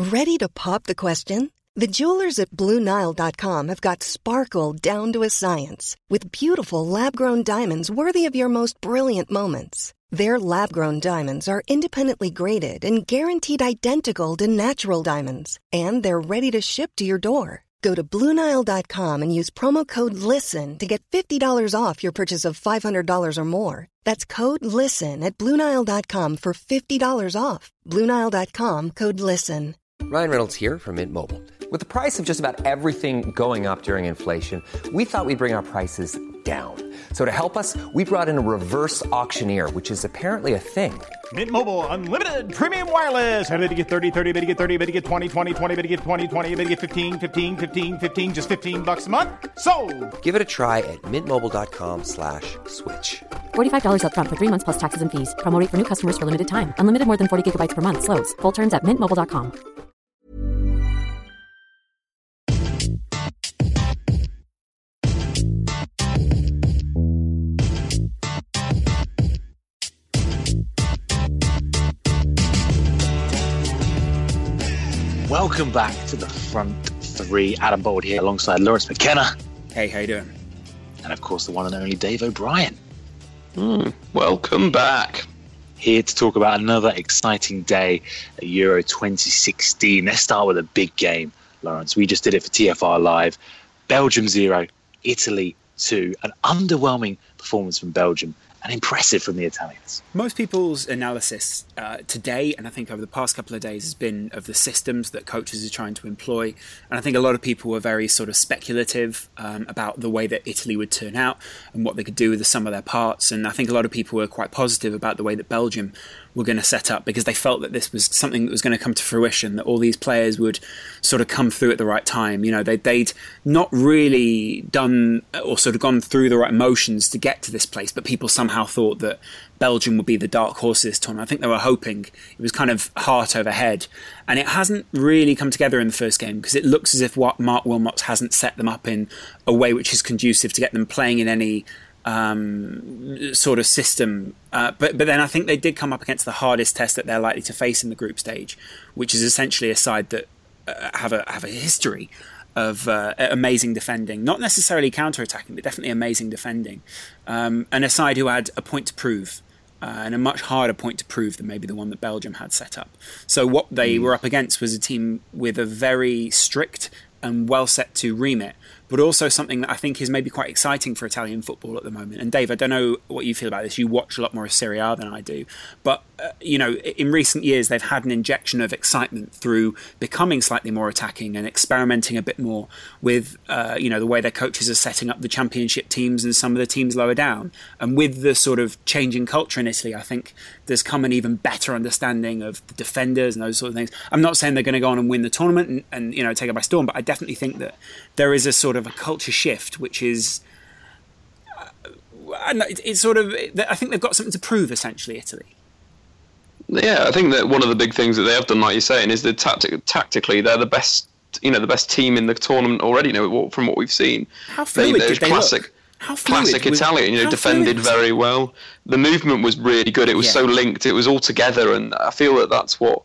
Ready to pop the question? The jewelers at BlueNile.com have got sparkle down to a science with beautiful lab-grown diamonds worthy of your most brilliant moments. Their lab-grown diamonds are independently graded and guaranteed identical to natural diamonds, and they're ready to ship to your door. Go to BlueNile.com and use promo code LISTEN to get $50 off your purchase of $500 or more. That's code LISTEN at BlueNile.com for $50 off. BlueNile.com, code LISTEN. Ryan Reynolds here from Mint Mobile. With the price of just about everything going up during inflation, we thought we'd bring our prices down. So to help us, we brought in a reverse auctioneer, which is apparently a thing. Mint Mobile Unlimited Premium Wireless. How to get 30, 30, bit to get 30, bit to get 20, 20, 20, bit to get 20, 20, bit to get 15, 15, 15, 15, just $15 a month? Sold! Give it a try at mintmobile.com/switch. $45 up front for 3 months plus taxes and fees. Promo rate for new customers for limited time. Unlimited more than 40 gigabytes per month. Slows full terms at mintmobile.com. Welcome back to the Front Three. Adam Bold here alongside Lawrence McKenna. Hey, how you doing? And of course the one and only Dave O'Brien. Welcome back. Here to talk about another exciting day at Euro 2016. Let's start with a big game, Lawrence. We just did it for TFR Live. Belgium 0, Italy 2. An underwhelming performance from Belgium. And impressive from the Italians. Most people's analysis today, and I think over the past couple of days, has been of the systems that coaches are trying to employ. And I think a lot of people were very sort of speculative about the way that Italy would turn out and what they could do with the sum of their parts. And I think a lot of people were quite positive about the way that Belgium were going to set up, because they felt that this was something that was going to come to fruition, that all these players would sort of come through at the right time. You know, they'd not really done or sort of gone through the right motions to get to this place, but people somehow thought that Belgium would be the dark horse this tournament. I think they were hoping. It was kind of heart over head, and it hasn't really come together in the first game, because it looks as if Mark Wilmots hasn't set them up in a way which is conducive to get them playing in any sort of system, but then I think they did come up against the hardest test that they're likely to face in the group stage, which is essentially a side that have a history of amazing defending, not necessarily counter-attacking, but definitely amazing defending, and a side who had a point to prove, and a much harder point to prove than maybe the one that Belgium had set up. So what they were up against was a team with a very strict and well set to remit, but also something that I think is maybe quite exciting for Italian football at the moment. And Dave, I don't know what you feel about this. You watch a lot more of Serie A than I do. But, in recent years, they've had an injection of excitement through becoming slightly more attacking and experimenting a bit more with, the way their coaches are setting up the championship teams and some of the teams lower down. And with the sort of changing culture in Italy, I think there's come an even better understanding of the defenders and those sort of things. I'm not saying they're going to go on and win the tournament and take it by storm, but I definitely think that there is a sort of a culture shift, which is, it's sort of, I think they've got something to prove, essentially, Italy. Yeah, I think that one of the big things that they have done, like you're saying, is that tactically they're the best, the best team in the tournament already. From what we've seen, how fluid did they classic, look? How classic Italian, defended very well. The movement was really good. It was so linked. It was all together, and I feel that that's what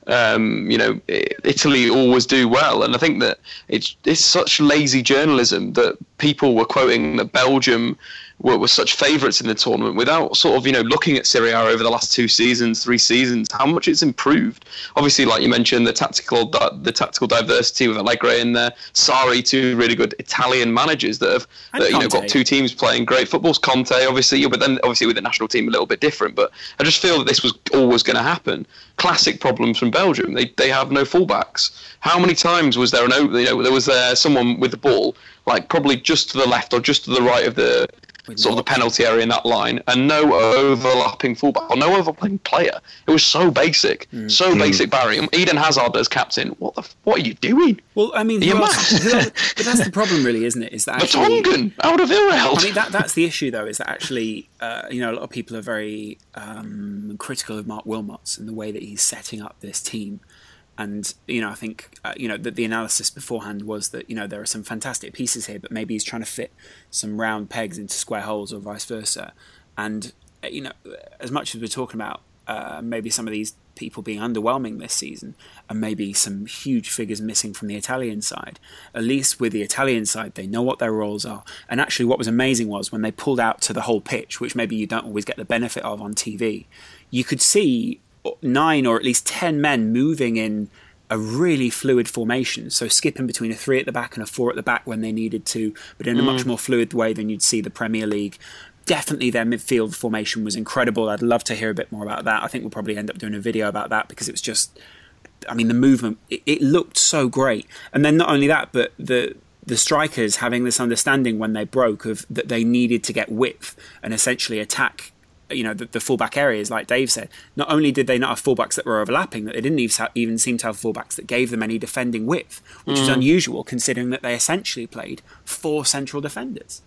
Italy always do well. And I think that it's such lazy journalism that people were quoting that Belgium were such favourites in the tournament without sort of looking at Serie A over the last 3 seasons, how much it's improved. Obviously, like you mentioned, the tactical diversity with Allegri and Sarri, 2 really good Italian managers that have got 2 teams playing great footballs. Conte, obviously, but then obviously with the national team a little bit different. But I just feel that this was always going to happen. Classic problems from Belgium. They have no fullbacks. How many times was there there was someone with the ball, like probably just to the left or just to the right of the sort of the penalty area in that line, and no overlapping fullback or no overlapping player. It was so basic, basic, Barry. Eden Hazard as captain. What are you doing? Well, I mean, but that's the problem, really, isn't it? Is that Vertonghen out of Villarreal? I mean, that's the issue, though, is that actually, a lot of people are very critical of Mark Wilmots and the way that he's setting up this team. And, I think, that the analysis beforehand was that, there are some fantastic pieces here, but maybe he's trying to fit some round pegs into square holes or vice versa. And, as much as we're talking about maybe some of these people being underwhelming this season, and maybe some huge figures missing from the Italian side, at least with the Italian side, they know what their roles are. And actually what was amazing was when they pulled out to the whole pitch, which maybe you don't always get the benefit of on TV, you could see 9 or at least 10 men moving in a really fluid formation, so skipping between a 3 at the back and a 4 at the back when they needed to, but in a much more fluid way than you'd see the Premier League. Definitely their midfield formation was incredible. I'd love to hear a bit more about that. I think we'll probably end up doing a video about that because it was just, I mean, the movement, it looked so great. And then not only that, but the strikers having this understanding when they broke of that they needed to get width and essentially attack, you know, the fullback areas, like Dave said. Not only did they not have fullbacks that were overlapping, that they didn't even seem to have fullbacks that gave them any defending width, which is unusual considering that they essentially played 4 central defenders.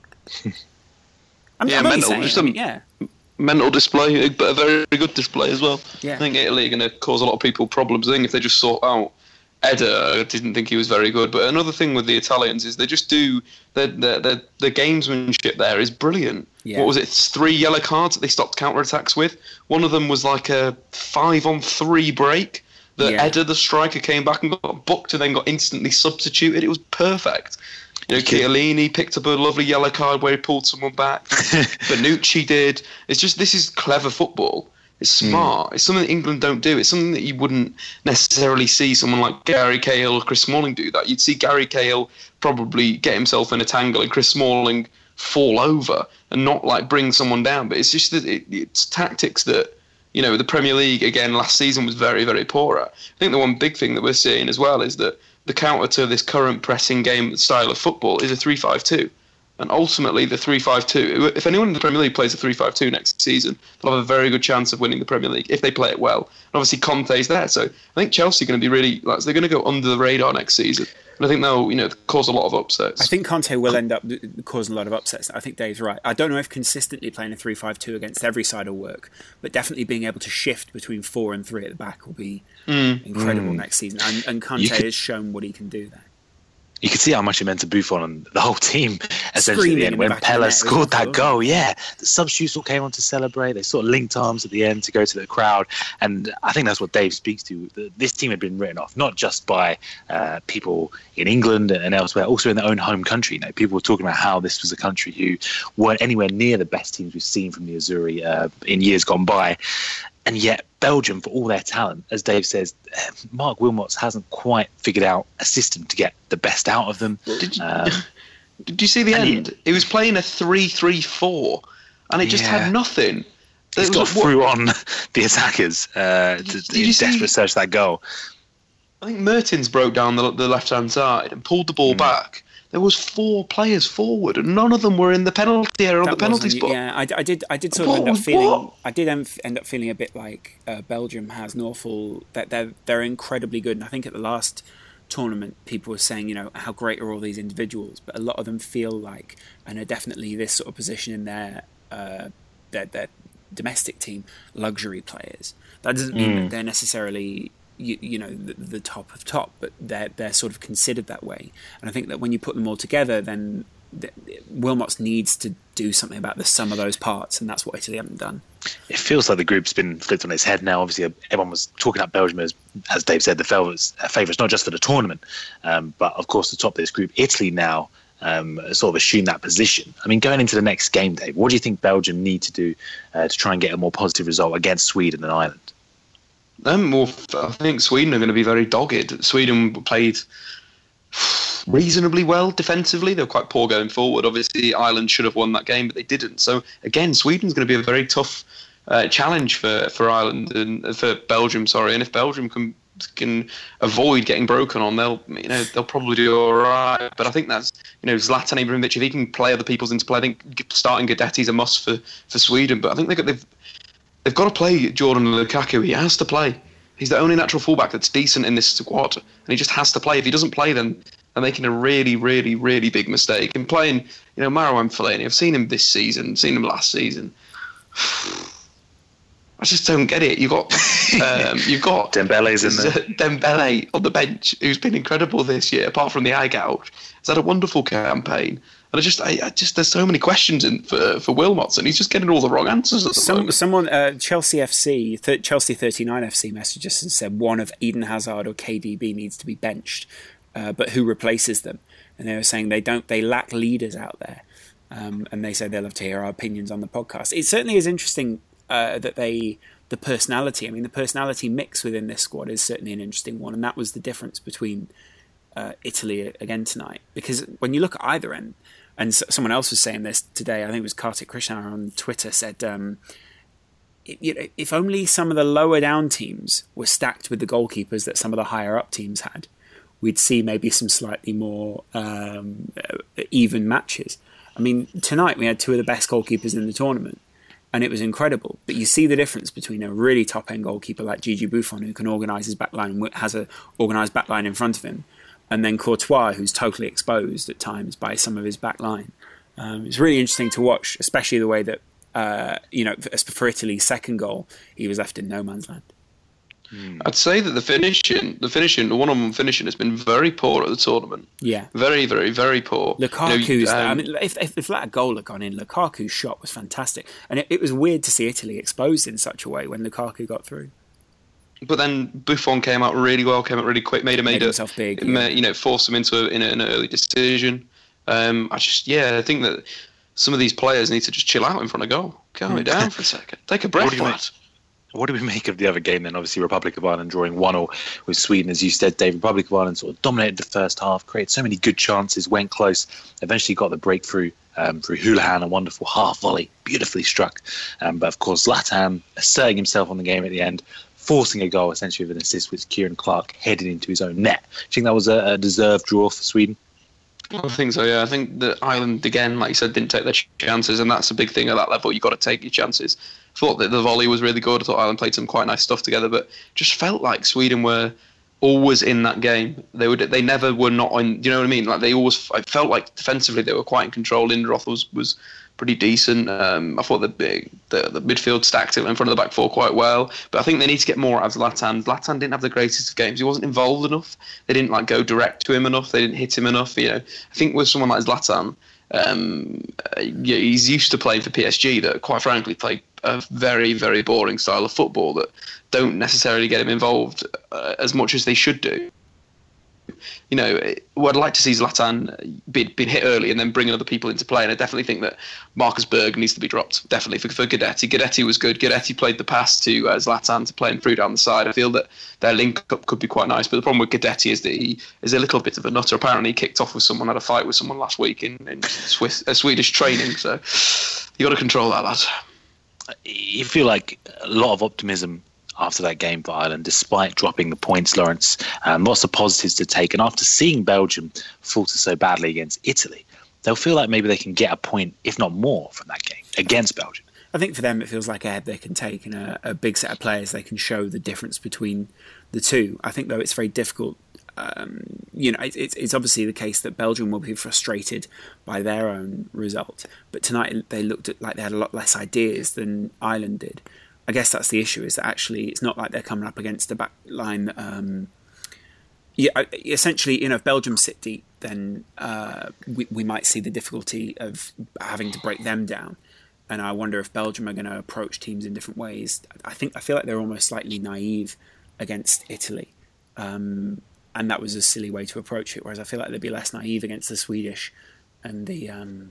Mental display, but a very good display as well. Yeah. I think Italy are going to cause a lot of people problems. I think if they just sort out Eder, I didn't think he was very good. But another thing with the Italians is they just do the gamesmanship there is brilliant. Yeah. What was it? 3 yellow cards that they stopped counterattacks with. One of them was like a 5-on-3 break that Eder, the striker, came back and got booked and then got instantly substituted. It was perfect. You know, Chiellini picked up a lovely yellow card where he pulled someone back. Bonucci did. It's just, this is clever football. It's smart. It's something that England don't do. It's something that you wouldn't necessarily see someone like Gary Cahill or Chris Smalling do that. You'd see Gary Cahill probably get himself in a tangle and Chris Smalling fall over and not like bring someone down. But it's just that it's tactics that, you know, the Premier League, again, last season was very, very poor at. I think the one big thing that we're seeing as well is that the counter to this current pressing game style of football is a 3-5-2. And ultimately, the 3-5-2, if anyone in the Premier League plays a 3-5-2 next season, they'll have a very good chance of winning the Premier League if they play it well. And obviously, Conte's there. So I think Chelsea are going to be really, they're going to go under the radar next season. And I think they'll, you know, cause a lot of upsets. I think Conte will end up causing a lot of upsets. I think Dave's right. I don't know if consistently playing a 3-5-2 against every side will work, but definitely being able to shift between 4 and 3 at the back will be incredible next season. And Conte has shown what he can do there. You could see how much it meant to Buffon and the whole team, essentially, at the end. When Pella scored that goal, the substitutes all came on to celebrate. They sort of linked arms at the end to go to the crowd. And I think that's what Dave speaks to. This team had been written off, not just by people in England and elsewhere, also in their own home country. You know, people were talking about how this was a country who weren't anywhere near the best teams we've seen from the Azzurri in years gone by. And yet Belgium, for all their talent, as Dave says, Mark Wilmots hasn't quite figured out a system to get the best out of them. Did you see the end? He was playing a 3-3-4, and it just had nothing. He's got through on the attackers in desperate search of that goal. I think Mertens broke down the left-hand side and pulled the ball back. There was 4 players forward, and none of them were in the penalty area or the penalty spot. Yeah, I did sort of end up feeling. I did end up feeling a bit like Belgium has an awful. That they're incredibly good, and I think at the last tournament, people were saying, you know, how great are all these individuals, but a lot of them feel like, and are definitely this sort of position in their domestic team, luxury players. That doesn't mean that they're necessarily, you know, the top of top, but they're sort of considered that way. And I think that when you put them all together, then Wilmots needs to do something about the sum of those parts, and that's what Italy haven't done. It feels like the group's been flipped on its head now. Obviously, everyone was talking about Belgium as Dave said, the favourites, not just for the tournament, but of course the top of this group. Italy now sort of assume that position. I mean, going into the next game, Dave, what do you think Belgium need to do to try and get a more positive result against Sweden and Ireland? Well, I think Sweden are going to be very dogged. Sweden played reasonably well defensively. They were quite poor going forward. Obviously, Ireland should have won that game, but they didn't. So, again, Sweden's going to be a very tough challenge for Ireland and for Belgium. And if Belgium can avoid getting broken on, they'll probably do all right. But I think that's, Zlatan Ibrahimovic, if he can play other people's into play, I think starting Guidetti is a must for Sweden. But I think they've got to play Jordan Lukaku. He has to play. He's the only natural fullback that's decent in this squad, and he just has to play. If he doesn't play, then they're making a really, really, really big mistake. And playing, Marouane Fellaini, I've seen him this season, seen him last season. I just don't get it. You've got Dembele's in there. Dembele on the bench, who's been incredible this year, apart from the eye gouge. He's had a wonderful campaign. And I just there's so many questions for Wilmots, and he's just getting all the wrong answers at the moment. Someone, Chelsea 39 FC messaged us and said one of Eden Hazard or KDB needs to be benched, but who replaces them? And they were saying they lack leaders out there, and they say they love to hear our opinions on the podcast. It certainly is interesting that the personality. I mean, the personality mix within this squad is certainly an interesting one, and that was the difference between Italy again tonight. Because when you look at either end, and someone else was saying this today, I think it was Kartik Krishna on Twitter, said, if only some of the lower down teams were stacked with the goalkeepers that some of the higher up teams had, we'd see maybe some slightly more even matches. I mean, tonight we had two of the best goalkeepers in the tournament, and it was incredible. But you see the difference between a really top-end goalkeeper like Gigi Buffon, who can organise his backline and has an organised backline in front of him, and then Courtois, who's totally exposed at times by some of his backline. It's really interesting to watch, especially the way that, as for Italy's second goal, he was left in no man's land. I'd say that the finishing, the one-on-one finishing has been very poor at the tournament. Yeah. Very, very, very poor. Lukaku's, if that goal had gone in, Lukaku's shot was fantastic. And it was weird to see Italy exposed in such a way when Lukaku got through. But then Buffon came out really well, came out really quick, made himself big. Forced him into an early decision. I think that some of these players need to just chill out in front of goal. Calm it down for a second. Take a breath, lad. What do we make of the other game then? Obviously, Republic of Ireland drawing 1-1 with Sweden, as you said, Dave. Republic of Ireland sort of dominated the first half, created so many good chances, went close, eventually got the breakthrough through Houlihan, a wonderful half volley, beautifully struck. But of course, Zlatan asserting himself on the game at the end, forcing a goal essentially with an assist with Kieran Clark heading into his own net. Do you think that was a deserved draw for Sweden? I think so, yeah. I think that Ireland, again, like you said, didn't take their chances, and that's a big thing at that level. You've got to take your chances. I thought that the volley was really good. I thought Ireland played some quite nice stuff together, but just felt like Sweden were always in that game. They never were not on. Do you know what I mean? Like I felt like defensively they were quite in control. Linderoth was pretty decent. I thought the midfield stacked it in front of the back four quite well, but I think they need to get more out of Zlatan. Zlatan didn't have the greatest of games. He wasn't involved enough. They didn't go direct to him enough. They didn't hit him enough. I think with someone like Zlatan, he's used to playing for PSG that, quite frankly, play a very, very boring style of football that don't necessarily get him involved as much as they should do. I'd like to see Zlatan being hit early and then bring other people into play. And I definitely think that Marcus Berg needs to be dropped. Definitely for Guidetti. Guidetti was good. Guidetti played the pass to Zlatan to play him through down the side. I feel that their link-up could be quite nice. But the problem with Guidetti is that he is a little bit of a nutter. Apparently he kicked off with someone, had a fight with someone last week in Swedish training. So you got to control that, lad. You feel like a lot of optimism after that game for Ireland, despite dropping the points, Lawrence. Lots of positives to take. And after seeing Belgium falter so badly against Italy, they'll feel like maybe they can get a point, if not more, from that game against Belgium. I think for them it feels like a head they can take, and a big set of players they can show the difference between the two. I think, though, it's very difficult. It's obviously the case that Belgium will be frustrated by their own result. But tonight they looked like they had a lot less ideas than Ireland did. I guess that's the issue, is that actually it's not like they're coming up against a back line. Essentially, if Belgium sit deep, then we might see the difficulty of having to break them down. And I wonder if Belgium are going to approach teams in different ways. I feel like they're almost slightly naive against Italy. And that was a silly way to approach it, whereas I feel like they'd be less naive against the Swedish and the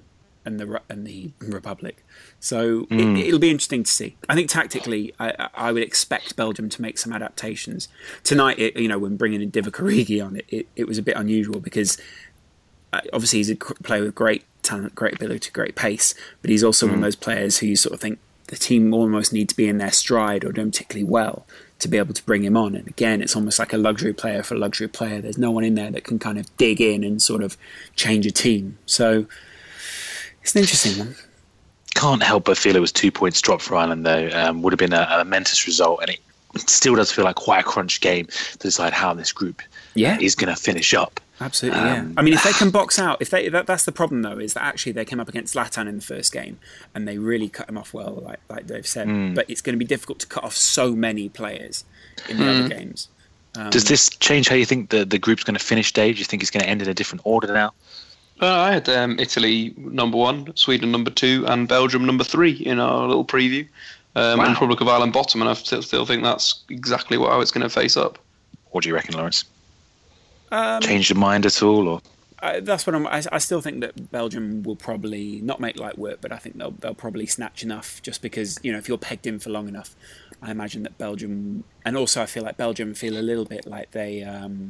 Republic. So it'll be interesting to see. I think tactically, I would expect Belgium to make some adaptations tonight. When bringing in Divock Origi on it was a bit unusual because obviously he's a player with great talent, great ability, great pace, but he's also one of those players who you sort of think the team almost need to be in their stride or doing particularly well to be able to bring him on. And again, it's almost like a luxury player for a luxury player. There's no one in there that can kind of dig in and sort of change a team. So it's an interesting one. Can't help but feel it was 2 points dropped for Ireland, though. Would have been a momentous result, and it still does feel like quite a crunch game to decide how this group is going to finish up. Absolutely, yeah. I mean, if they can box out, that's the problem, though, is that actually they came up against Zlatan in the first game, and they really cut him off well, like Dave said. But it's going to be difficult to cut off so many players in the other games. Does this change how you think the group's going to finish, Dave? Do you think it's going to end in a different order now? I had Italy number 1, Sweden number 2, and Belgium number 3 in our little preview. And Republic of Ireland bottom, and I still think that's exactly how it's going to face up. What do you reckon, Lawrence? Changed your mind at all, or? That's what I still think that Belgium will probably not make light work, but I think they'll probably snatch enough. Just because if you're pegged in for long enough, I imagine that Belgium, and also I feel like Belgium feel a little bit like they.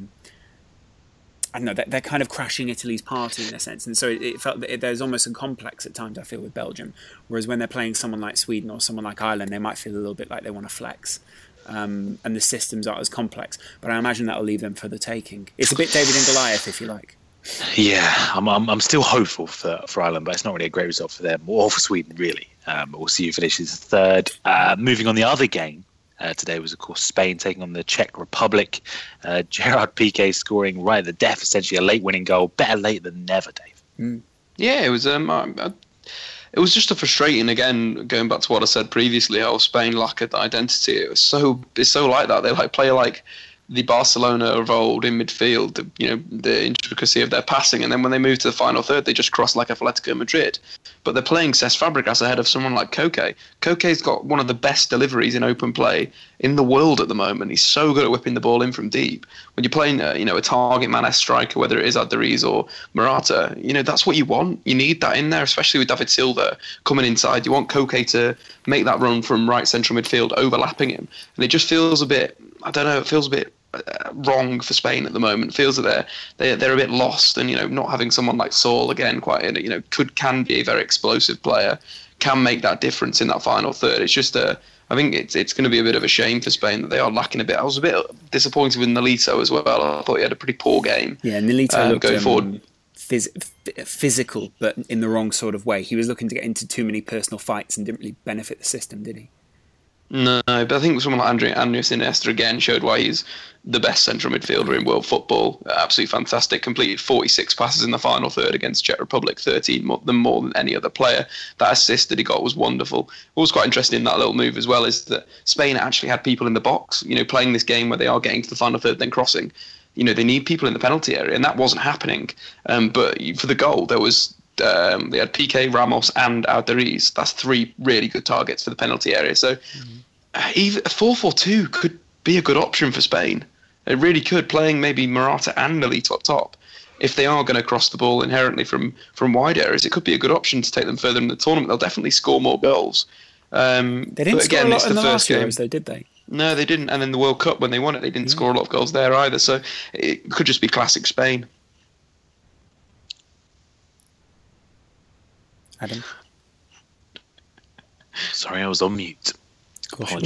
I don't know, they're kind of crashing Italy's party in a sense. And so it felt that there's almost a complex at times, I feel, with Belgium. Whereas when they're playing someone like Sweden or someone like Ireland, they might feel a little bit like they want to flex. And the systems aren't as complex. But I imagine that'll leave them for the taking. It's a bit David and Goliath, if you like. Yeah, I'm still hopeful for Ireland, but it's not really a great result for them or for Sweden, really. We'll see who finishes third. Moving on, the other game today was, of course, Spain taking on the Czech Republic. Gerard Piqué scoring right at the death, essentially a late winning goal. Better late than never, Dave. Yeah, it was. It was just a frustrating, again, going back to what I said previously, how Spain lacked identity. It's so like that. They play like the Barcelona of old in midfield, the intricacy of their passing, and then when they move to the final third, they just cross like Atletico Madrid. But they're playing Cesc Fabregas ahead of someone like Koke. Koke's got one of the best deliveries in open play in the world at the moment. He's so good at whipping the ball in from deep. When you're playing, a target man-esque striker, whether it is Aduriz or Morata, that's what you want. You need that in there, especially with David Silva coming inside. You want Koke to make that run from right central midfield, overlapping him. And it just feels a bit, it feels a bit wrong for Spain at the moment. It feels that they're a bit lost, and not having someone like Saul again, can be a very explosive player, can make that difference in that final third. It's just I think it's going to be a bit of a shame for Spain that they are lacking a bit. I was a bit disappointed with Nolito as well. I thought he had a pretty poor game. Yeah, Nolito looked going forward. Physical, but in the wrong sort of way. He was looking to get into too many personal fights and didn't really benefit the system, did he? No, but I think someone like Andreas Iniesta again showed why he's the best central midfielder in world football. Absolutely fantastic. Completed 46 passes in the final third against Czech Republic, 13 more than any other player. That assist that he got was wonderful. What was quite interesting in that little move as well is that Spain actually had people in the box, playing this game where they are getting to the final third, then crossing. They need people in the penalty area, and that wasn't happening. But for the goal, there was... they had Piqué, Ramos and Aduriz. That's 3 really good targets for the penalty area. So even a 4-4-2 could be a good option for Spain. It really could, playing maybe Morata and Nolito up top. If they are going to cross the ball inherently from wide areas, it could be a good option to take them further in the tournament. They'll definitely score more goals. They didn't score a lot in the last Euros, though, did they? No, they didn't. And in the World Cup, when they won it, they didn't score a lot of goals there either. So it could just be classic Spain. Adam? Sorry, I was on mute. What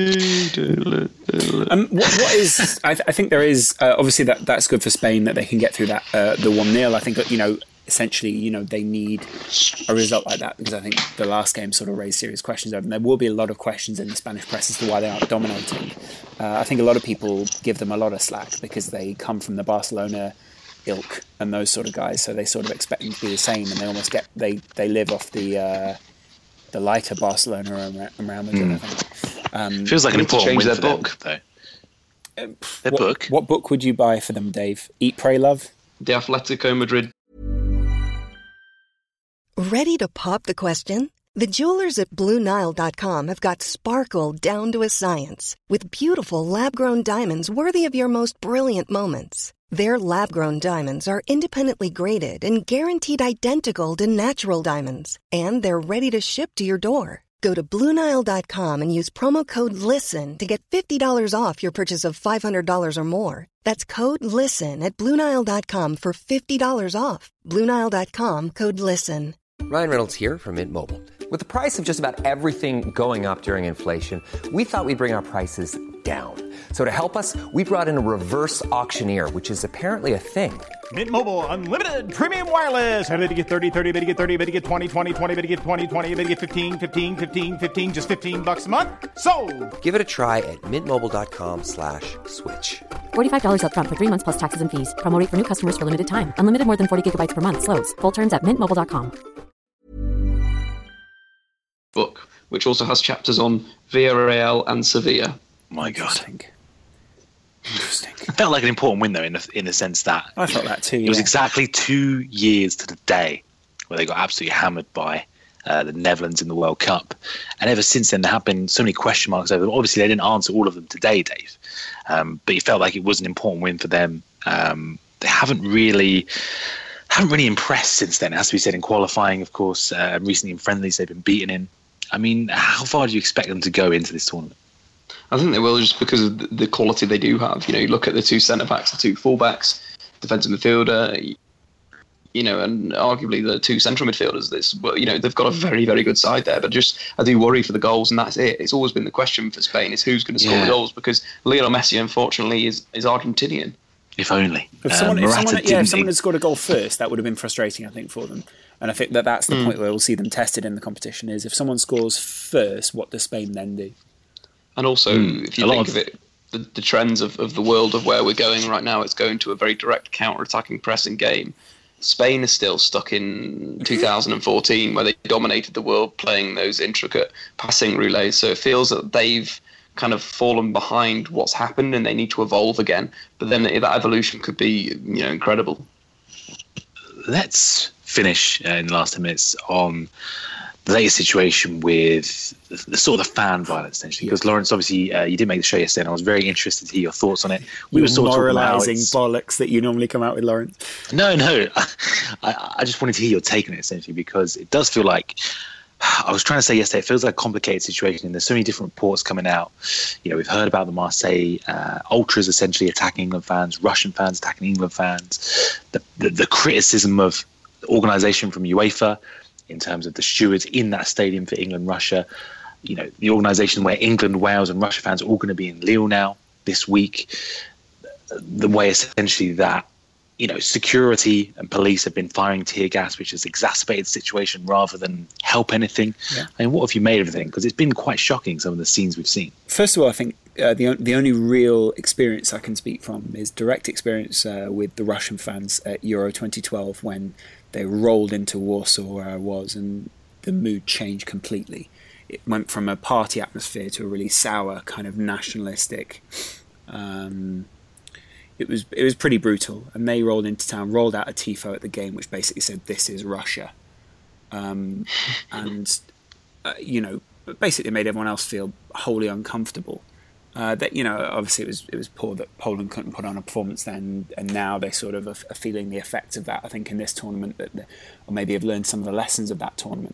is? I think there is obviously that's good for Spain that they can get through that the 1-0. I think essentially they need a result like that, because I think the last game sort of raised serious questions over, and there will be a lot of questions in the Spanish press as to why they aren't dominating. I think a lot of people give them a lot of slack because they come from the Barcelona ilk and those sort of guys, so they sort of expect them to be the same, and they almost they live off the lighter Barcelona and Real Madrid. I think. Feels like an important win their for book, them, though. Their book. What book would you buy for them, Dave? Eat, Pray, Love? The Atletico Madrid. Ready to pop the question? The jewelers at BlueNile.com have got sparkle down to a science with beautiful lab-grown diamonds worthy of your most brilliant moments. Their lab-grown diamonds are independently graded and guaranteed identical to natural diamonds, and they're ready to ship to your door. Go to BlueNile.com and use promo code LISTEN to get $50 off your purchase of $500 or more. That's code LISTEN at BlueNile.com for $50 off. BlueNile.com, code LISTEN. Ryan Reynolds here from Mint Mobile. With the price of just about everything going up during inflation, we thought we'd bring our prices down. So to help us, we brought in a reverse auctioneer, which is apparently a thing. Mint Mobile Unlimited Premium Wireless. How to get 30, 30, bit to get 30, bit to get 20, 20, 20, bit to get 20, 20, bit to get 15, 15, 15, 15, just $15 a month? Sold! Give it a try at mintmobile.com/switch. $45 up front for 3 months plus taxes and fees. Promo rate for new customers for limited time. Unlimited more than 40 gigabytes per month. Slows full terms at mintmobile.com. Book, which also has chapters on Villarreal and Sevilla. My God. Interesting. It felt like an important win, though, in the sense that I felt that too. It was exactly 2 years to the day where they got absolutely hammered by the Netherlands in the World Cup, and ever since then there have been so many question marks over them. Obviously, they didn't answer all of them today, Dave, but it felt like it was an important win for them. They haven't really impressed since then. It has to be said, in qualifying, of course, recently in friendlies they've been beaten in. I mean, how far do you expect them to go into this tournament? I think they will, just because of the quality they do have. You look at the two centre-backs, the two full-backs, defensive midfielder, and arguably the two central midfielders. They've got a very, very good side there. But I do worry for the goals, and that's it. It's always been the question for Spain, is who's going to score the goals, because Lionel Messi, unfortunately, is Argentinian. If only. If someone had scored a goal first, that would have been frustrating, I think, for them. And I think that's the point where we'll see them tested in the competition, is if someone scores first, what does Spain then do? And also, if you think of it, the trends of the world of where we're going right now, it's going to a very direct counter-attacking pressing game. Spain is still stuck in 2014, where they dominated the world playing those intricate passing relays. So it feels that they've kind of fallen behind what's happened, and they need to evolve again. But then that evolution could be, incredible. Let's finish in the last 10 minutes on the latest situation with the sort of the fan violence, essentially. Because Lawrence, obviously, you did make the show yesterday, and I was very interested to hear your thoughts on it. We were sort of moralising bollocks that you normally come out with, Lawrence. No. I just wanted to hear your take on it, essentially, because it does feel like, I was trying to say yesterday, it feels like a complicated situation, and there's so many different reports coming out. We've heard about the Marseille ultras essentially attacking England fans, Russian fans attacking England fans, the criticism of the organisation from UEFA in terms of the stewards in that stadium for England-Russia. The organisation where England, Wales and Russia fans are all going to be in Lille now this week. The way essentially that, security and police have been firing tear gas, which has exacerbated the situation rather than help anything. Yeah. I mean, what have you made of everything? Because it's been quite shocking, some of the scenes we've seen. First of all, I think the only real experience I can speak from is direct experience with the Russian fans at Euro 2012 when they rolled into Warsaw where I was, and the mood changed completely. It went from a party atmosphere to a really sour, kind of nationalistic. It was pretty brutal, and they rolled into town, rolled out a tifo at the game, which basically said, "This is Russia," basically made everyone else feel wholly uncomfortable. Obviously it was poor that Poland couldn't put on a performance then, and now they sort of are feeling the effects of that. I think in this tournament, or maybe have learned some of the lessons of that tournament.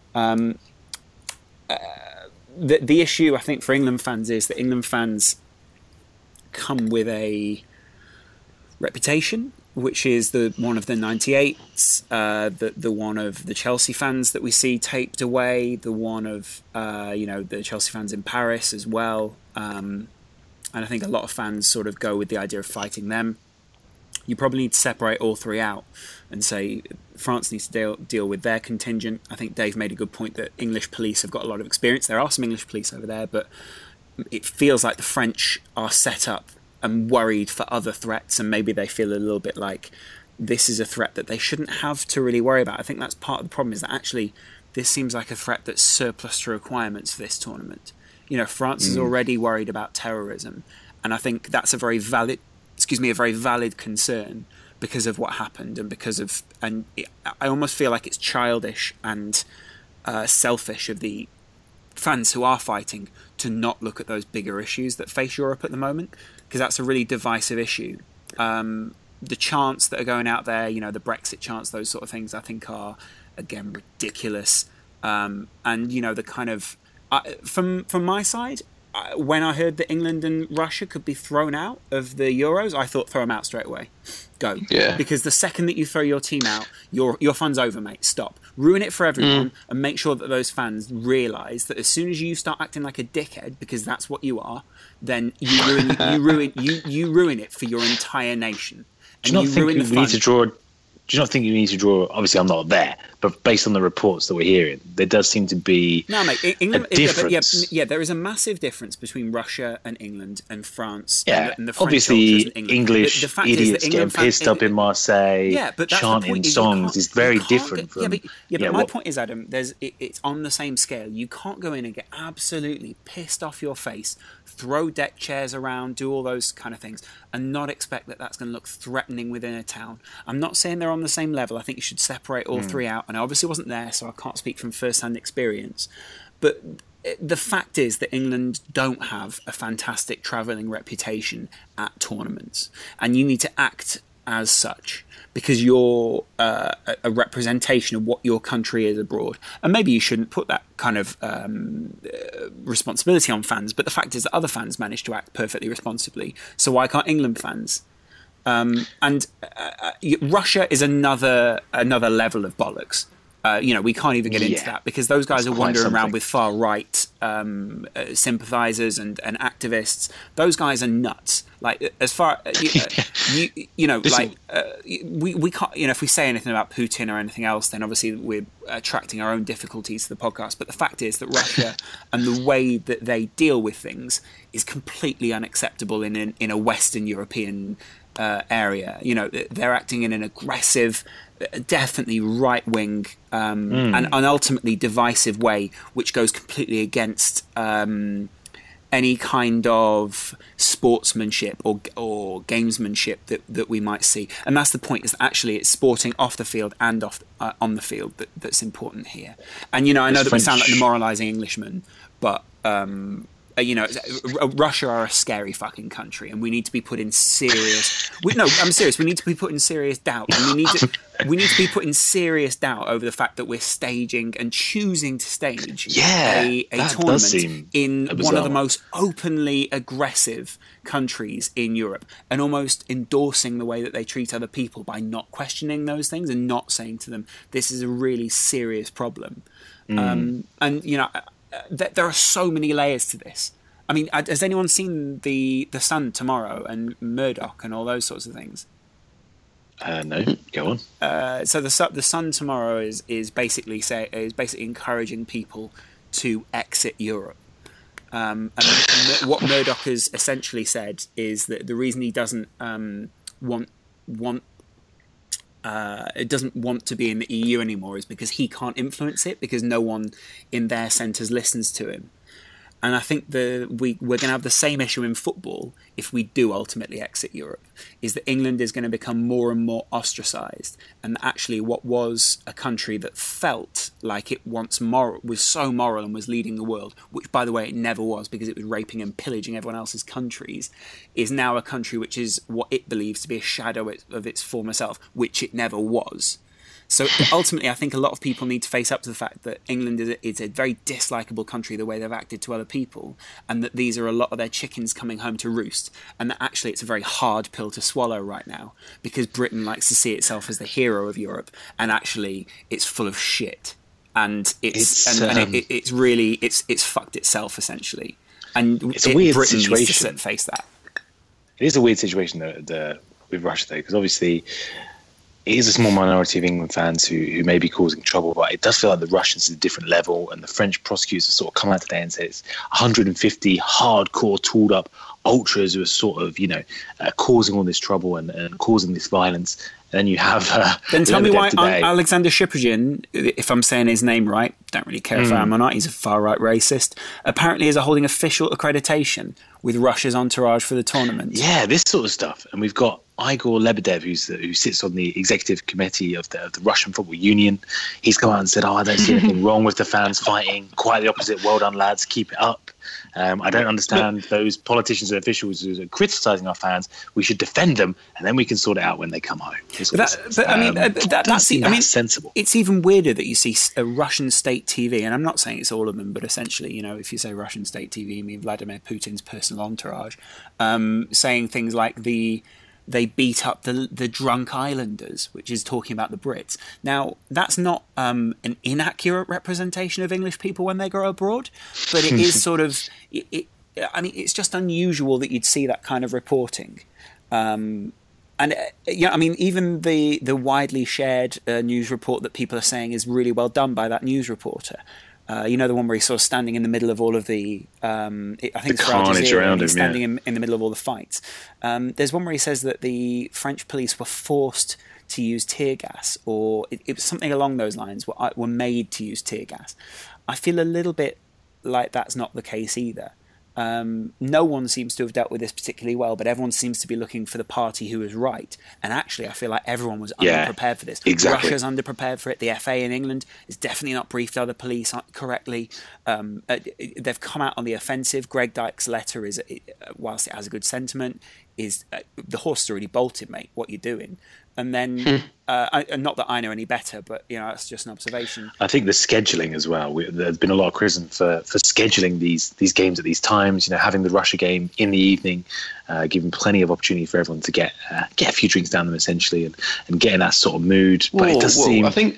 The issue I think for England fans is that England fans come with a reputation, which is the one of the 98s, the one of the Chelsea fans that we see taped away, the one of the Chelsea fans in Paris as well, and I think a lot of fans sort of go with the idea of fighting them. You probably need to separate all three out and say France needs to deal with their contingent. I think Dave made a good point that English police have got a lot of experience. There are some English police over there, but it feels like the French are set up and worried for other threats, and maybe they feel a little bit like this is a threat that they shouldn't have to really worry about. I think that's part of the problem, is that actually this seems like a threat that's surplus to requirements for this tournament. France is already worried about terrorism, and I think that's a very valid concern because of what happened, and I almost feel like it's childish and selfish of the fans who are fighting to not look at those bigger issues that face Europe at the moment, because that's a really divisive issue. The chants that are going out there, the Brexit chants, those sort of things, I think are, again, ridiculous. And, the kind of... From my side, when I heard that England and Russia could be thrown out of the Euros, I thought, throw them out straight away. Go. Yeah. Because the second that you throw your team out, your fun's over, mate. Stop. Ruin it for everyone, and make sure that those fans realise that as soon as you start acting like a dickhead, because that's what you are, then you ruin it for your entire nation. Do you not think we need to draw do you not think you need to draw? Obviously, I'm not there, but based on the reports that we're hearing, there does seem to be England, a difference. Yeah, there is a massive difference between Russia and England and France. Yeah, and the French obviously, England. English the fact idiots is that getting pissed up in Marseille, but chanting songs is very different from. But my point is, Adam, it's on the same scale. You can't go in and get absolutely pissed off your face, throw deck chairs around, do all those kind of things, and not expect that that's going to look threatening within a town. I'm not saying they're on the same level. I think you should separate all three out. And I obviously wasn't there, so I can't speak from first-hand experience. But the fact is that England don't have a fantastic travelling reputation at tournaments. And you need to act as such because you're a representation of what your country is abroad. And maybe you shouldn't put that kind of responsibility on fans, but the fact is that other fans manage to act perfectly responsibly. So why can't England fans? And Russia is another level of bollocks. We can't even get into that because those guys are wandering around with far right sympathisers and activists. Those guys are nuts. Like as far we can't. If we say anything about Putin or anything else, then obviously we're attracting our own difficulties to the podcast. But the fact is that Russia and the way that they deal with things is completely unacceptable in a Western European area. They're acting in an aggressive, definitely right-wing and ultimately divisive way, which goes completely against any kind of sportsmanship or gamesmanship that we might see. And that's the point, is actually it's sporting off the field and on the field that's important here. And I know that we sound like the moralising Englishman, but Russia are a scary fucking country, and we need to be put in serious. I'm serious. We need to be put in serious doubt, and we need to be put in serious doubt over the fact that we're staging and choosing to stage a tournament in one of the most openly aggressive countries in Europe, and almost endorsing the way that they treat other people by not questioning those things and not saying to them, "This is a really serious problem." There are so many layers to this. I mean, has anyone seen the Sun tomorrow and Murdoch and all those sorts of things? No, go on. So the Sun tomorrow is basically encouraging people to exit Europe. And what Murdoch has essentially said is that the reason he doesn't it doesn't want to be in the EU anymore is because he can't influence it, because no one in their centres listens to him. And I think we're going to have the same issue in football if we do ultimately exit Europe, is that England is going to become more and more ostracised, and actually what was a country that felt like it once was so moral and was leading the world, which by the way it never was because it was raping and pillaging everyone else's countries, is now a country which is what it believes to be a shadow of its former self, which it never was. So ultimately, I think a lot of people need to face up to the fact that England is a very dislikable country, the way they've acted to other people, and that these are a lot of their chickens coming home to roost, and that actually it's a very hard pill to swallow right now, because Britain likes to see itself as the hero of Europe, and actually it's full of shit, and it's fucked itself essentially, and it's a weird Britain situation. Needs to face that. It is a weird situation with Russia though, because obviously it is a small minority of England fans who may be causing trouble, but it does feel like the Russians is a different level, and the French prosecutors have sort of come out today and said it's 150 hardcore, tooled up ultras who are sort of, causing all this trouble and causing this violence. And then you have... then tell me why Alexander Shiprigin, if I'm saying his name right, don't really care if I am or not, he's a far-right racist, apparently is holding official accreditation with Russia's entourage for the tournament. Yeah, this sort of stuff. And we've got Igor Lebedev, who sits on the executive committee of the Russian Football Union. He's come out and said, I don't see anything wrong with the fans fighting. Quite the opposite. Well done, lads. Keep it up. I don't understand those politicians and officials who are criticising our fans. We should defend them, and then we can sort it out when they come home. That's sensible. It's even weirder that you see a Russian state TV, and I'm not saying it's all of them, but essentially, if you say Russian state TV, you mean Vladimir Putin's personal entourage, saying things like they beat up the drunk islanders, which is talking about the Brits. Now, that's not an inaccurate representation of English people when they go abroad, but it is sort of... it's just unusual that you'd see that kind of reporting. And And I mean, even the widely shared news report that people are saying is really well done by that news reporter. The one where he's sort of standing in the middle of all of the, I think it's carnage around him. He's standing in the middle of all the fights. There's one where he says that the French police were forced to use tear gas, or it was something along those lines. Were made to use tear gas. I feel a little bit like that's not the case either. No one seems to have dealt with this particularly well, but everyone seems to be looking for the party who is right. And actually, I feel like everyone was underprepared for this. Exactly. Russia's underprepared for it. The FA in England is definitely not briefed other police correctly. They've come out on the offensive. Greg Dyke's letter is, whilst it has a good sentiment, is the horse has already bolted, mate. What you doing? And then, not that I know any better, but that's just an observation. I think the scheduling as well. There's been a lot of criticism for scheduling these games at these times. Having the Russia game in the evening, giving plenty of opportunity for everyone to get a few drinks down them essentially, and get in that sort of mood. But it does seem. I think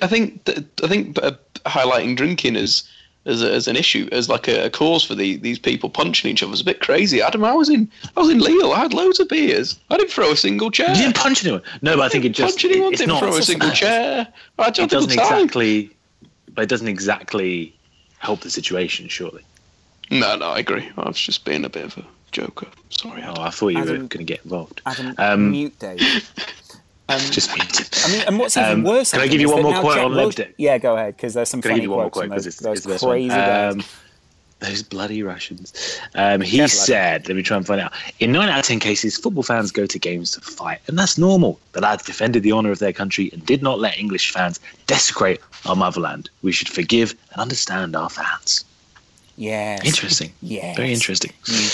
highlighting drinking as an issue, as like a cause for these people punching each other is a bit crazy. Adam, I was in Lille. I had loads of beers. I didn't throw a single chair. You didn't punch anyone. No, but I think it just punch anyone. It's didn't not throw a single chair. I had it doesn't a good time. exactly, but it doesn't exactly help the situation, surely. No, I agree. I was just being a bit of a joker. Sorry, Adam. I thought you were going to get involved. Adam, mute Dave. Just mute. I mean, and what's even worse? Can I give you one more quote on Lebedev? Yeah, go ahead, because there's some Can I funny give you one more quotes. quote? Those It's crazy guys. Those bloody Russians. He said, let me try and find out. In 9 out of 10 cases, football fans go to games to fight, and that's normal. The lads defended the honour of their country and did not let English fans desecrate our motherland. We should forgive and understand our fans. Yes. Interesting. Yes. Very interesting. You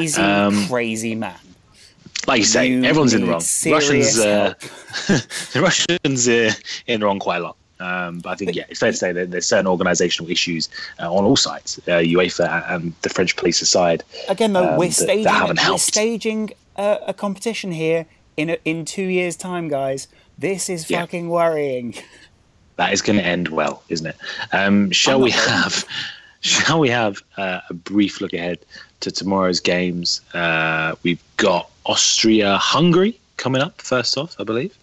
crazy man. Like you say, everyone's in the wrong. Russians, help. the Russians in the wrong quite a lot. But I think, it's fair to say that there's certain organisational issues on all sides, UEFA and the French police aside. Again, though, we're staging a competition here in 2 years' time, guys. This is fucking worrying. That is going to end well, isn't it? Shall we have a brief look ahead to tomorrow's games? We've got Austria-Hungary coming up first off, I believe.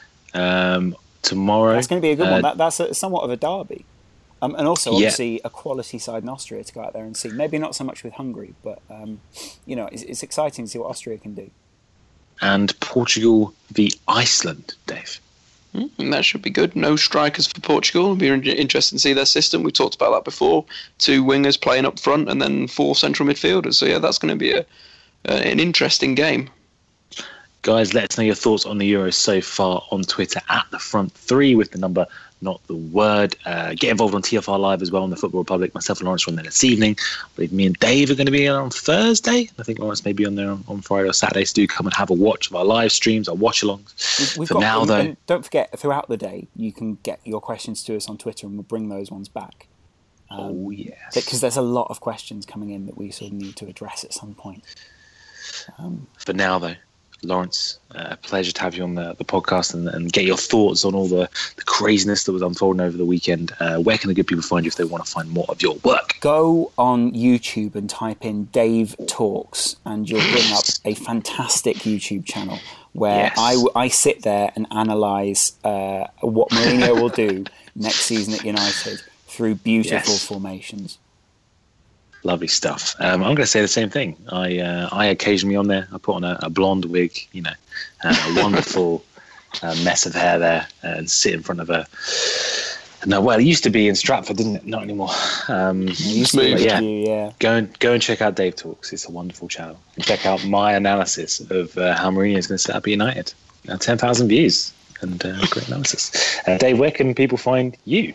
Tomorrow. That's going to be a good one. That's somewhat of a derby. And also, obviously, a quality side in Austria to go out there and see. Maybe not so much with Hungary, but, it's exciting to see what Austria can do. And Portugal v Iceland, Dave. And that should be good. No strikers for Portugal. It'll be interesting to see their system. We talked about that before. 2 wingers playing up front and then 4 central midfielders. So, that's going to be an interesting game. Guys, let us know your thoughts on the Euros so far on Twitter at the front 3 with the number, not the word. Get involved on TFR Live as well on the Football Republic. Myself and Lawrence are on there this evening. I believe me and Dave are going to be on Thursday. I think Lawrence may be on there on Friday or Saturday. So do come and have a watch of our live streams, our watch-alongs. Though, don't forget, throughout the day, you can get your questions to us on Twitter and we'll bring those ones back. Yes. Because there's a lot of questions coming in that we sort of need to address at some point. For now, though, Lawrence, a pleasure to have you on the podcast and get your thoughts on all the craziness that was unfolding over the weekend. Where can the good people find you if they want to find more of your work? Go on YouTube and type in Dave Talks and you'll bring up a fantastic YouTube channel where I sit there and analyse what Mourinho will do next season at United through beautiful formations. Lovely stuff. I'm going to say the same thing. I occasionally on there, I put on a blonde wig, a wonderful mess of hair there, and sit in front of a. No, well, it used to be in Stratford, didn't it? Not anymore. Go and check out Dave Talks. It's a wonderful channel. And check out my analysis of how Mourinho is going to set up United. 10,000 views and great analysis. Dave, where can people find you?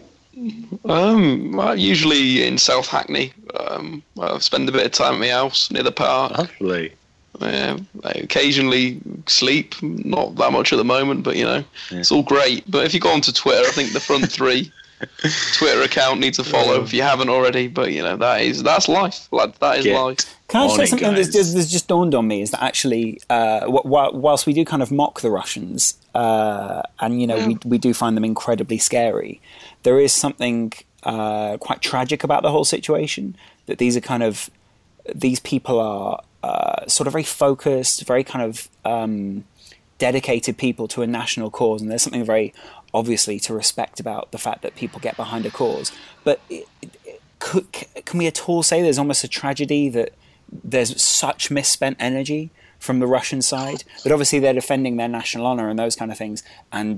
Usually in South Hackney. I spend a bit of time at my house near the park. Lovely. I occasionally sleep, not that much at the moment, but it's all great. But if you go onto Twitter, I think the front 3 Twitter account needs a follow if you haven't already. But that's life. That is life. Can I say something that's just dawned on me? Is that actually, whilst we do kind of mock the Russians, and we do find them incredibly scary, there is something quite tragic about the whole situation. That these people are sort of very focused, very kind of dedicated people to a national cause, and there's something very obviously to respect about the fact that people get behind a cause. But can we at all say there's almost a tragedy that there's such misspent energy from the Russian side? But obviously they're defending their national honor and those kind of things, and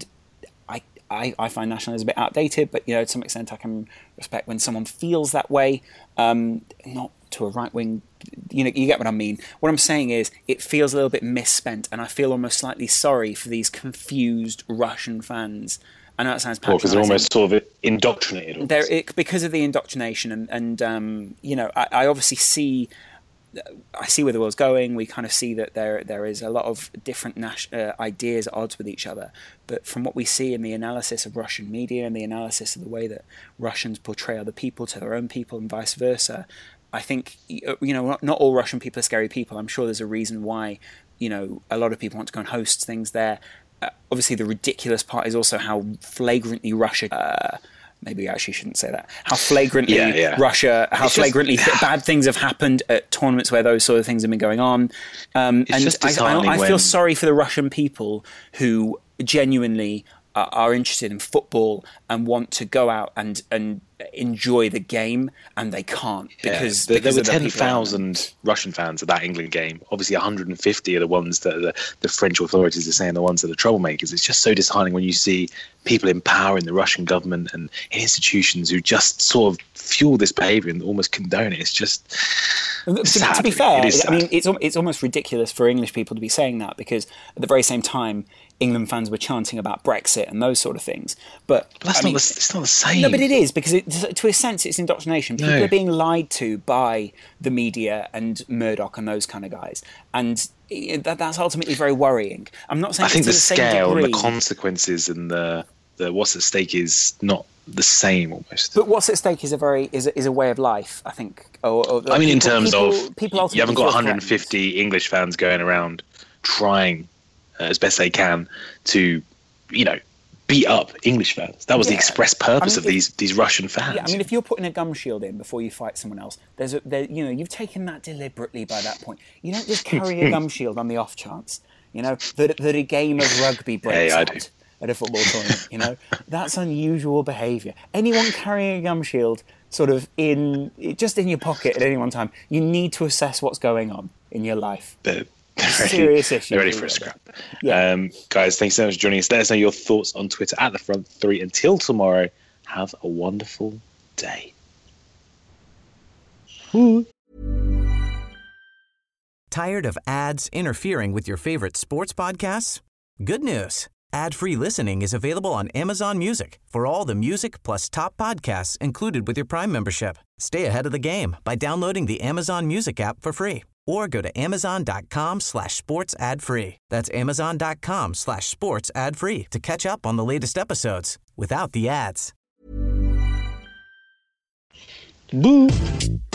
I find nationalism a bit outdated, but to some extent I can respect when someone feels that way, not to a right-wing, you get what I mean. What I'm saying is it feels a little bit misspent, and I feel almost slightly sorry for these confused Russian fans. I know that sounds patronising. Because they're almost sort of indoctrinated. Because of the indoctrination, and I obviously see where the world's going. We kind of see that there is a lot of different ideas at odds with each other. But from what we see in the analysis of Russian media and the analysis of the way that Russians portray other people to their own people and vice versa, I think, not all Russian people are scary people. I'm sure there's a reason why, a lot of people want to go and host things there. Obviously, the ridiculous part is also how flagrantly Russia... maybe I actually shouldn't say that. How flagrantly Russia, flagrantly bad things have happened at tournaments where those sort of things have been going on. And I feel sorry for the Russian people who genuinely are interested in football and want to go out and enjoy the game, and they can't because there were 10,000 Russian fans at that England game. Obviously 150 are the ones that the French authorities are saying the ones that are troublemakers. It's just so disheartening when you see people in power in the Russian government and institutions who just sort of fuel this behaviour and almost condone it. It's just sad. To be fair, I mean, it's almost ridiculous for English people to be saying that, because at the very same time England fans were chanting about Brexit and those sort of things. But it's not the same. No, but it is, because to a sense it's indoctrination. People are being lied to by the media and Murdoch and those kind of guys. And that's ultimately very worrying. I'm not saying I think the scale and the consequences and the what's at stake is not the same almost. But what's at stake is a way of life, I think. In terms of you haven't got 150 English fans going around trying as best they can to, beat up English fans. That was the express purpose of these Russian fans. Yeah, if you're putting a gum shield in before you fight someone else, you've taken that deliberately by that point. You don't just carry a gum shield on the off chance, that a game of rugby breaks out at a football tournament. That's unusual behaviour. Anyone carrying a gum shield sort of just in your pocket at any one time, you need to assess what's going on in your life. Serious issue. They're ready for a scrap. Yeah. Guys, thanks so much for joining us. Let us know your thoughts on Twitter at the Front Three. Until tomorrow, have a wonderful day. Tired of ads interfering with your favorite sports podcasts? Good news. Ad-free listening is available on Amazon Music for all the music plus top podcasts included with your Prime membership. Stay ahead of the game by downloading the Amazon Music app for free. Or go to amazon.com/sports ad free. That's amazon.com/sports ad free to catch up on the latest episodes without the ads. Boo!